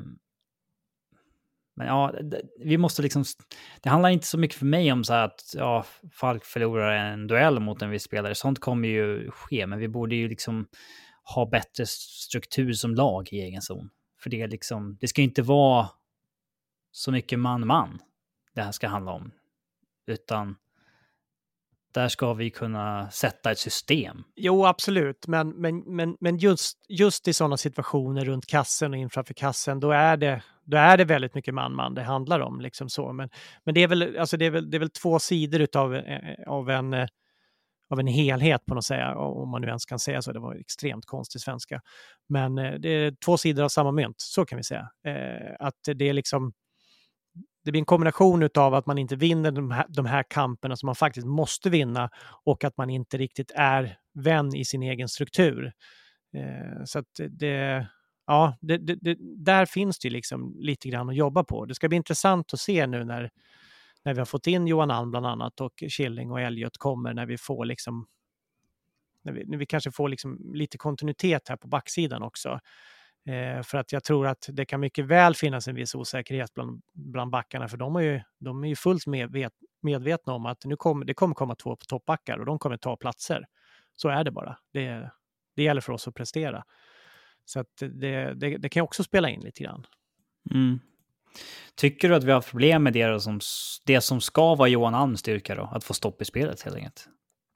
men ja, det, vi måste liksom... Det handlar inte så mycket för mig om så här att ja, Falk förlorar en duell mot en viss spelare. Sånt kommer ju ske, men vi borde ju liksom ha bättre struktur som lag i egen zon. För det är liksom... Det ska inte vara så mycket man-man det här ska handla om. Utan där ska vi kunna sätta ett system. Jo, absolut. Men, men, men, men just, just i sådana situationer runt kassen och inframför kassen, då är det, då är det väldigt mycket man-man det handlar om. Liksom så. Men, men det, är väl, alltså det, är väl, det är väl två sidor utav, av, en, av en helhet på något sätt. Om man nu ens kan säga så. Det var extremt konstig svenska. Men det är två sidor av samma mynt, så kan vi säga. Att det är liksom... Det blir en kombination av att man inte vinner de här, de här kamperna som man faktiskt måste vinna och att man inte riktigt är vän i sin egen struktur. Eh, så att det, ja, det, det, det, där finns det ju liksom lite grann att jobba på. Det ska bli intressant att se nu när, när vi har fått in Johan Alm bland annat och Killing och Elliot kommer, när vi får liksom, när vi, när vi kanske får liksom lite kontinuitet här på backsidan också. Eh, för att jag tror att det kan mycket väl finnas en viss osäkerhet bland, bland backarna, för de är ju, de är ju fullt medvet, medvetna om att nu kommer, det kommer komma två toppbackar och de kommer ta platser. Så är det bara. Det, det gäller för oss att prestera. Så att det, det, det kan också spela in lite grann. Mm. Tycker du att vi har problem med det som, det som ska vara Johan Alms styrka då? Att få stopp i spelet helt enkelt?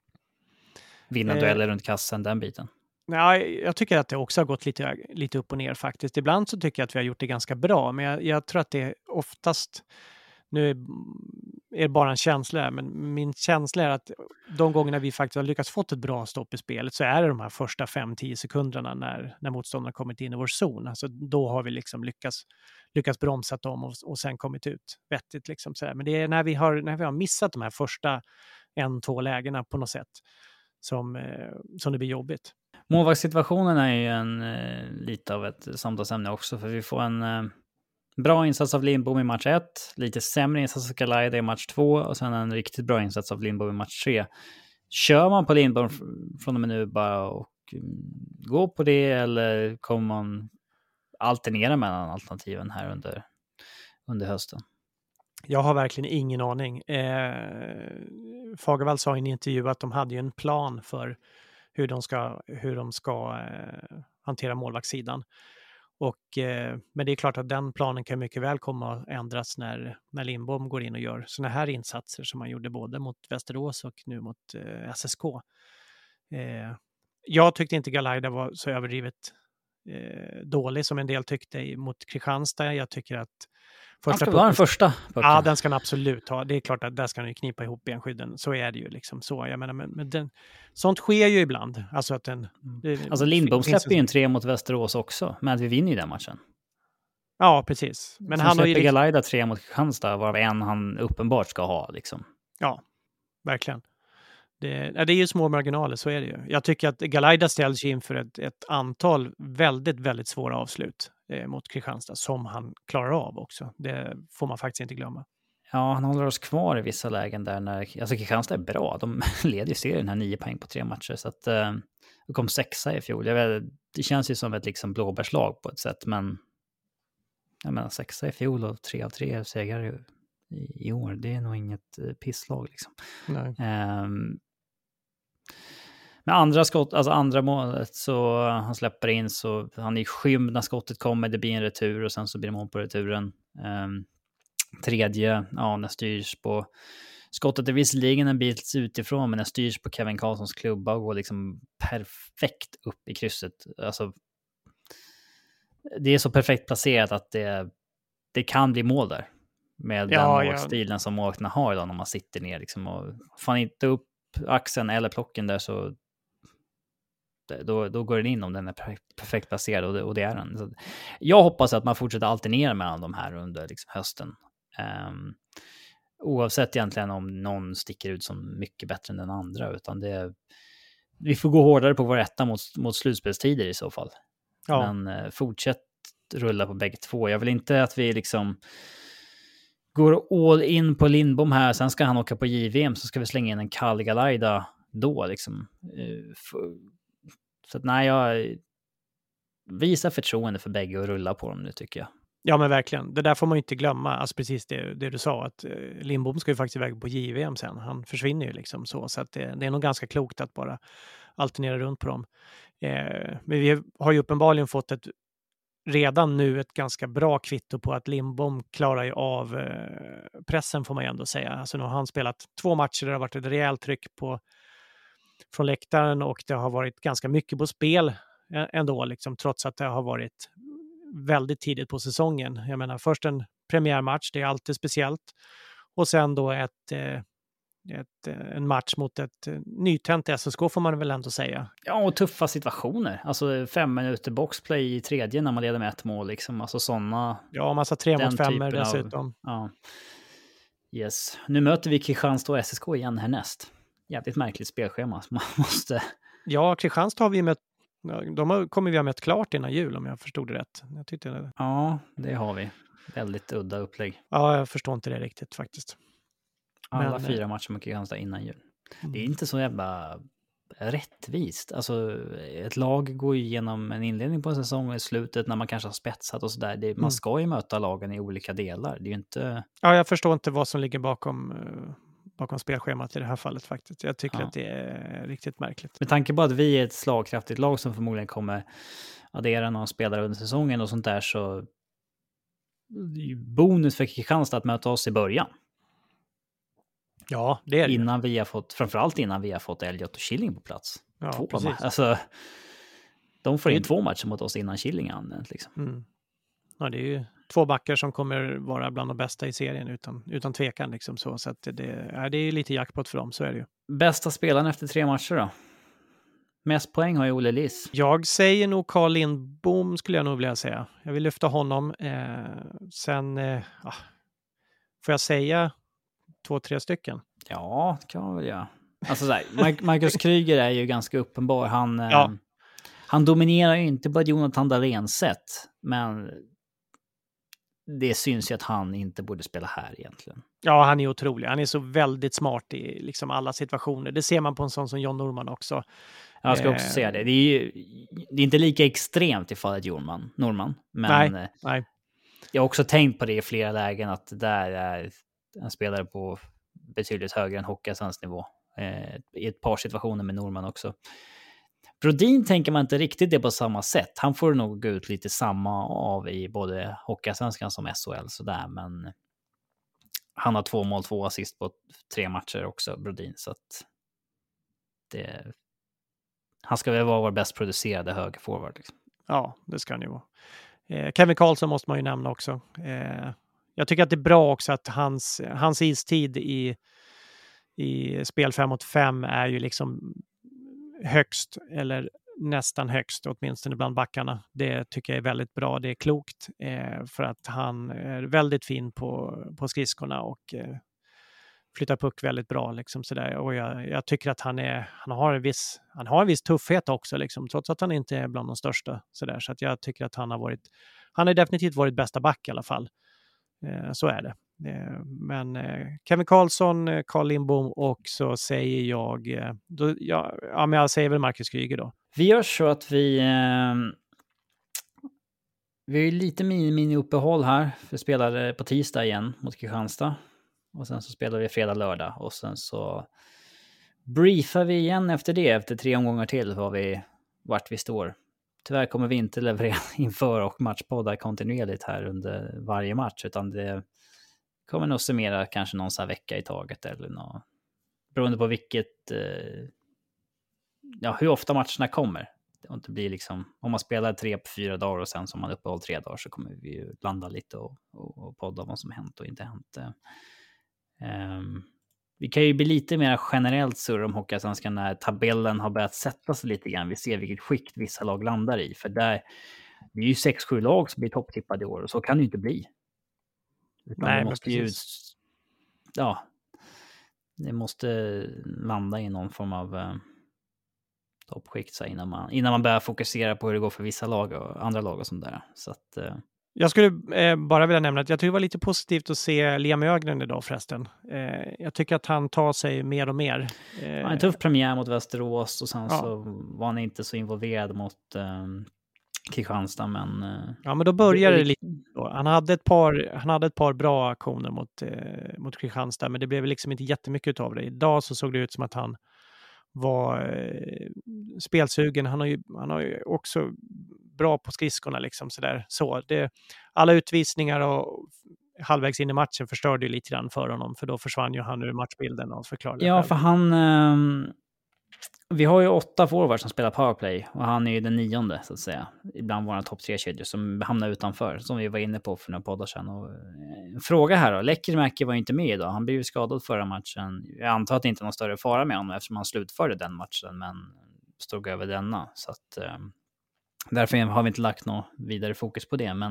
Vinna eh. dueller runt kassen, den biten. Ja, jag tycker att det också har gått lite, lite upp och ner faktiskt. Ibland så tycker jag att vi har gjort det ganska bra, men jag, jag tror att det är oftast, nu är det bara en känsla, men min känsla är att de gångerna vi faktiskt har lyckats fått ett bra stopp i spelet så är det de här första fem till tio sekunderna när, när motståndarna kommit in i vår zon. Alltså då har vi liksom lyckats, lyckats bromsa dem och, och sen kommit ut vettigt. Liksom så här. Men det är när vi, har, när vi har missat de här första en, två lägena på något sätt som, eh, som det blir jobbigt. Målvaktssituationen är ju en, eh, lite av ett samtalsämne också, för vi får en eh, bra insats av Lindbom i match ett, lite sämre insats av Galaida i match två och sen en riktigt bra insats av Lindbom i match tre. Kör man på Lindbom från och med nu bara och mm, gå på det, eller kommer man alternera mellan alternativen här under, under hösten? Jag har verkligen ingen aning. Eh, Fagervall sa i en intervju att de hade ju en plan för hur de ska, hur de ska eh, hantera målvaktssidan. Och, eh, men det är klart att den planen kan mycket väl komma att ändras när, när Lindbom går in och gör såna här insatser som man gjorde både mot Västerås och nu mot eh, S S K. Eh, jag tyckte inte Galaida var så överdrivet eh, dålig som en del tyckte mot Kristianstad. Jag tycker att första han ska vara den första. Ja, den ska han absolut ha. Det är klart att där ska han ju knipa ihop benskydden. Så är det ju liksom så. Jag menar, men, men den, sånt sker ju ibland. Alltså att den... Det, alltså Lindbom släpper ju en tre mot Västerås också, men att vi vinner ju den matchen. Ja, precis. Men Som han har ju släpper liksom... Galaida tre mot Kristianstad, varav en han uppenbart ska ha liksom. Ja, verkligen. Det, det är ju små marginaler, så är det ju. Jag tycker att Galaida ställs inför ett, ett antal väldigt, väldigt svåra avslut eh, mot Kristianstad som han klarar av också. Det får man faktiskt inte glömma. Ja, han håller oss kvar i vissa lägen där när... Alltså Kristianstad är bra. De leder ju serien här nio poäng på tre matcher. Så att eh, de kom sexa i fjol. Jag vet, det känns ju som ett liksom blåbärslag på ett sätt, men jag menar sexa i fjol och tre av tre segrar i, i år. Det är nog inget eh, pisslag liksom. Nej. Um, med andra skott, alltså andra målet, så han släpper in, så han är skymd när skottet kommer, det blir en retur och sen så blir det mål på returen. Um, tredje, ja, när styrs på skottet är visserligen en bit utifrån, men när styrs på Kevin Karlssons klubba och går liksom perfekt upp i krysset. Alltså det är så perfekt placerat att det, det kan bli mål där. Med ja, den målstilen ja. som målvakterna har idag när man sitter ner liksom, och får inte upp axeln eller plocken där, så då, då går den in om den är perfekt placerad, och det, och det är den. Så jag hoppas att man fortsätter alternera mellan de här under liksom hösten. Um, oavsett egentligen om någon sticker ut som mycket bättre än den andra, utan det, vi får gå hårdare på vår etta mot, mot slutspelstider i så fall. Ja. Men uh, fortsätt rulla på bägge två. Jag vill inte att vi liksom går all in på Lindbom här. Sen ska han åka på J V M, så ska vi slänga in en Kalle Galaida då liksom. Så att nej, jag visar förtroende för bägge och rulla på dem nu, tycker jag. Ja, men verkligen. Det där får man ju inte glömma. Alltså precis det, det du sa, att Lindbom ska ju faktiskt iväg på J V M sen. Han försvinner ju liksom så. Så att det, det är nog ganska klokt att bara alternera runt på dem. Eh, men vi har ju uppenbarligen fått ett redan nu ett ganska bra kvitto på att Lindbom klarar ju av eh, pressen, får man ju ändå säga. Alltså nu har han spelat två matcher där det har varit ett rejält tryck på från läktaren och det har varit ganska mycket på spel ändå, liksom, trots att det har varit väldigt tidigt på säsongen. Jag menar, först en premiärmatch, det är alltid speciellt. Och sen då ett, ett, en match mot ett nytänt S S K, får man väl ändå säga. Ja, och tuffa situationer. Alltså fem minuter boxplay i tredje när man leder med ett mål. Liksom. Alltså sådana... Ja, massa tre mot femmer dessutom. Av, ja. Yes. Nu möter vi Kristianstad och S S K igen härnäst. Jävligt märkligt spelschema. Man måste... Ja, Kristianstad har vi mött. De har, kommer vi ha mött klart innan jul, om jag förstod det rätt. Jag tyckte det. Ja, det har vi. Väldigt udda upplägg. Ja, jag förstår inte det riktigt faktiskt. Alla Men, fyra matcher med Kristianstad innan jul. Mm. Det är inte så jävla rättvist. Alltså, ett lag går ju igenom en inledning på en säsong i slutet när man kanske har spetsat och sådär. Man mm. ska ju möta lagen i olika delar. Det är ju inte... Ja, jag förstår inte vad som ligger bakom... Uh... bakom spelschemat i det här fallet faktiskt. Jag tycker ja. att det är riktigt märkligt. Med tanke på att vi är ett slagkraftigt lag som förmodligen kommer addera någon spelare under säsongen och sånt där, så det är ju bonus för Kristianstad att möta oss i början. Ja, det är det. Innan vi har fått, framförallt innan vi har fått Elliot och Killing på plats. Ja, två precis. Alltså, de får in två matcher mot oss innan Killing använt liksom. Mm. Ja, det är ju två backar som kommer vara bland de bästa i serien utan, utan tvekan. Liksom så så att det, ja, det är lite jackpot för dem, så är det ju. Bästa spelaren efter tre matcher då? Mest poäng har ju Olle Liss. Jag säger nog Carl Lindbom, skulle jag nog vilja säga. Jag vill lyfta honom. Eh, sen, eh, ah, får jag säga två, tre stycken? Ja, det kan man väl göra. Alltså så här, Marcus Kryger är ju ganska uppenbar. Han, ja. eh, han dominerar ju inte på ett Jonathan Dahléns sätt, men det syns ju att han inte borde spela här egentligen. Ja, han är otrolig. Han är så väldigt smart i liksom alla situationer. Det ser man på en sån som John Norman också. Jag ska också eh, säga det. Det är, ju, det är inte lika extremt i fallet Norman. Norman, men nej, nej. Jag har också tänkt på det i flera lägen att det där är en spelare på betydligt högre än Hockeyallsvensk nivå. Eh, I ett par situationer med Norman också. Brodin tänker man inte riktigt det på samma sätt. Han får nog gå ut lite samma av i både Hockeyallsvenskan som S H L sådär, men han har två mål, två assist på tre matcher också, Brodin, så att det, han ska väl vara vår bäst producerade högerforward. Liksom. Ja, det ska han ju vara. Eh, Kevin Karlsson måste man ju nämna också. Eh, jag tycker att det är bra också att hans, hans istid i, i spel fem mot fem är ju liksom högst, eller nästan högst, åtminstone bland backarna. Det tycker jag är väldigt bra. Det är klokt eh, för att han är väldigt fin på, på skridskorna och eh, flyttar puck väldigt bra. Liksom, sådär. Och jag, jag tycker att han, är, han, har en viss, han har en viss tuffhet också, liksom, trots att han inte är bland de största. Sådär. Så att jag tycker att han har varit, han har definitivt varit bästa back i alla fall. Eh, så är det. Eh, men eh, Kevin Karlsson, eh, Carl Lindbom och så säger jag, eh, då, ja, ja, men jag säger väl Marcus Kryger då. Vi gör så att vi eh, vi är lite mini-mini-uppehåll här. Vi spelar på tisdag igen mot Kristianstad. Och sen så spelar vi fredag, lördag. Och sen så briefar vi igen efter det, efter tre omgångar till, var vi, vart vi står. Tyvärr kommer vi inte leverera inför och matchpoddar kontinuerligt här under varje match, utan det kommer nog summera kanske någon så här vecka i taget eller något, beroende på vilket eh, ja, hur ofta matcherna kommer. Och det blir liksom, om man spelar tre på fyra dagar och sen som man uppehåll tre dagar, så kommer vi ju landa lite och, och, och podda vad som hänt och inte hänt. Um, vi kan ju bli lite mer generellt surr om Hockeyallsvenskan när tabellen har börjat sätta sig lite grann. Vi ser vilket skikt vissa lag landar i, för där det är ju sex sju lag som blir topptippade i år, och så kan det ju inte bli. Utan Nej, det måste ju, ja, det måste landa i någon form av uh, toppskikt så innan man, innan man börjar fokusera på hur det går för vissa lag och andra lag och sånt där. Så att, eh. Jag skulle eh, bara vilja nämna att jag tycker det var lite positivt att se Liam Ögren idag förresten. Eh, jag tycker att han tar sig mer och mer. Eh, ja, en tuff premiär mot Västerås och sen ja. så var han inte så involverad mot eh, Kristianstad, men... Eh, ja, men då började det, det lite... Då. Han hade ett par, han hade ett par bra aktioner mot, eh, mot Kristianstad, men det blev liksom inte jättemycket av det. Idag så såg det ut som att han var eh, spelsugen. Han har ju, han har ju också bra på skridskorna liksom sådär. Så det, alla utvisningar och halvvägs in i matchen förstörde ju lite grann för honom, för då försvann ju han ur matchbilden och förklarade. Ja, själv. för han... Eh, vi har ju åtta forwards som spelar powerplay och han är ju den nionde så att säga. Ibland våra topp tre kedjor som hamnar utanför, som vi var inne på för några poddar sedan. Och, eh, fråga här då, Lekkerimäki var inte med idag. Han blev ju skadad förra matchen. Jag antar att det inte är någon större fara med honom eftersom han slutförde den matchen, men stod över denna. Så att, eh, därför har vi inte lagt något vidare fokus på det. Men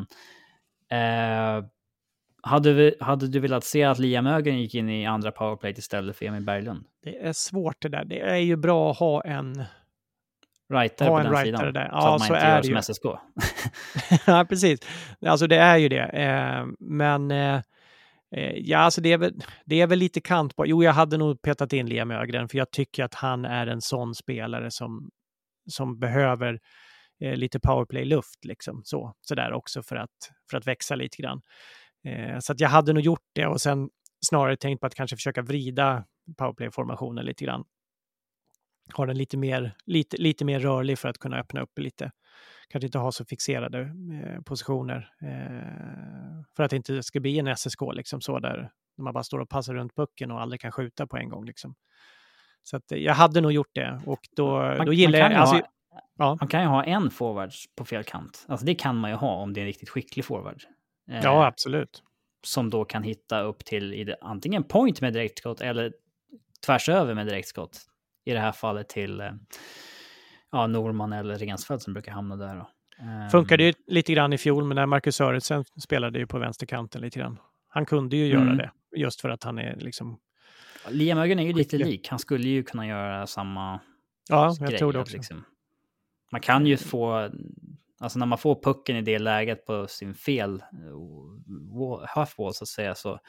eh, hade, vi, hade du velat se att Liam Ögren gick in i andra powerplay istället för Emil Berglund? Det är svårt det där. Det är ju bra att ha en writer på den sidan. Där. Ja, så att man så inte är gör det som ju. S S K. Ja, precis. Alltså det är ju det. Eh, men eh, ja, alltså det är, väl, det är väl lite kant på. Jo, jag hade nog petat in Liam Ögren, för jag tycker att han är en sån spelare som, som behöver eh, lite powerplay-luft liksom. Så, så där också för att, för att växa lite grann. Eh, så att jag hade nog gjort det och sen snarare tänkt på att kanske försöka vrida powerplay-formationen lite grann. Ha den lite mer, lite, lite mer rörlig för att kunna öppna upp lite. Kanske inte ha så fixerade eh, positioner. Eh, för att det inte ska bli en S S K liksom så där man bara står och passar runt pucken och aldrig kan skjuta på en gång liksom. Så att eh, jag hade nog gjort det och då, man, då gillar jag... Alltså, ha, ja. Man kan ju ha en forward på fel kant. Alltså det kan man ju ha om det är en riktigt skicklig forward. Eh, ja, absolut. Som då kan hitta upp till i det, antingen point med direktskott eller tvärs över med direktskott. I det här fallet till eh, ja, Norman eller Rensfeldt som brukar hamna där. Då. Um, Funkade ju lite grann i fjol, men när Marcus Sörensen spelade ju på vänsterkanten lite grann. Han kunde ju göra mm. det, just för att han är liksom... Liam Ögren är ju lite lik. Han skulle ju kunna göra samma ja, jag grej, tror det också. Liksom. Man kan ju få... Alltså när man får pucken i det läget på sin fel halfwall så att säga, så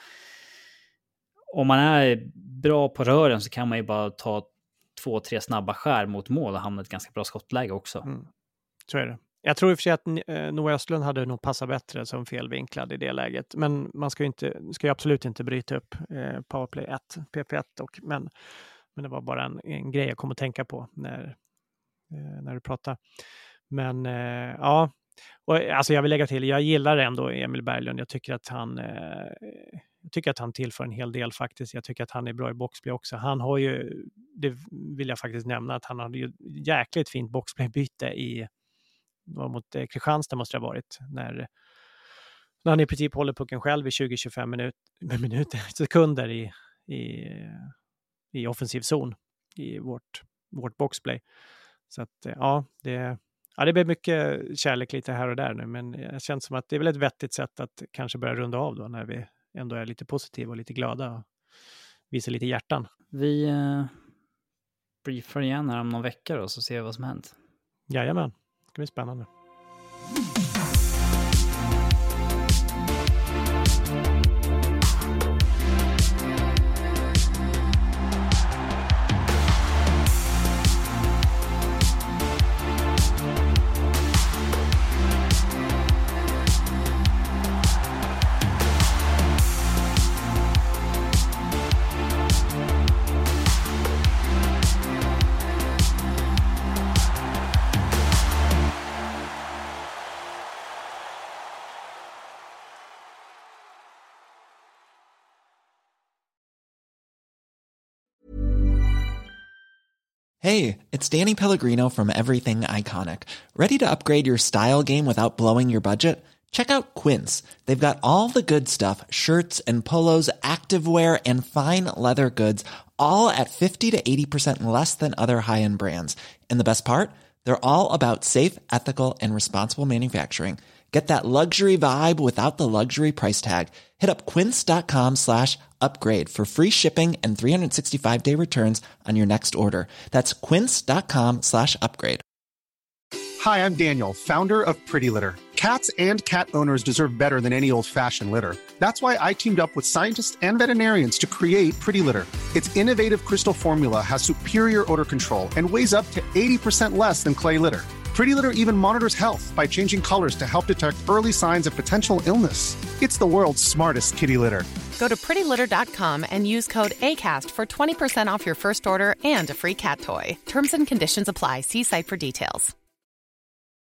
om man är bra på rören så kan man ju bara ta två, tre snabba skär mot mål och hamna i ett ganska bra skottläge också. Mm. Så är det. Jag tror i och för sig att eh, Noah Östlund hade nog passat bättre som felvinklad i det läget. Men man ska ju, inte, ska ju absolut inte bryta upp eh, Powerplay ett, P P ett. Och, men, men det var bara en, en grej jag kom att tänka på när, eh, när du pratade. Men eh, ja, och, alltså jag vill lägga till, jag gillar ändå Emil Berglund. Jag tycker att han eh, jag tycker att han tillför en hel del faktiskt. Jag tycker att han är bra i boxplay också. Han har ju, det vill jag faktiskt nämna, att han hade ju jäkligt fint boxplaybyte i mot eh, Kristianstad måste det ha varit. När, när han i princip håller pucken själv i tjugo till tjugofem minut, minuter, sekunder i, i, i offensiv zon i vårt, vårt boxplay. Så att eh, ja, det Ja, det blir mycket kärlek lite här och där nu, men det känns som att det är väl ett vettigt sätt att kanske börja runda av då när vi ändå är lite positiva och lite glada och visar lite hjärtan. Vi eh, briefar igen här om någon vecka då, så ser vi vad som hänt. Jajamän, det ska bli spännande. Hey, it's Danny Pellegrino from Everything Iconic. Ready to upgrade your style game without blowing your budget? Check out Quince. They've got all the good stuff, shirts and polos, activewear, and fine leather goods, all at fifty to eighty percent less than other high-end brands. And the best part? They're all about safe, ethical, and responsible manufacturing. Get that luxury vibe without the luxury price tag. Hit up quince.com slash upgrade for free shipping and three sixty-five day returns on your next order. That's quince.com slash upgrade. Hi, I'm Daniel, founder of Pretty Litter. Cats and cat owners deserve better than any old-fashioned litter. That's why I teamed up with scientists and veterinarians to create Pretty Litter. Its innovative crystal formula has superior odor control and weighs up to eighty percent less than clay litter. Pretty Litter even monitors health by changing colors to help detect early signs of potential illness. It's the world's smartest kitty litter. Go to pretty litter dot com and use code ACAST for twenty percent off your first order and a free cat toy. Terms and conditions apply. See site for details.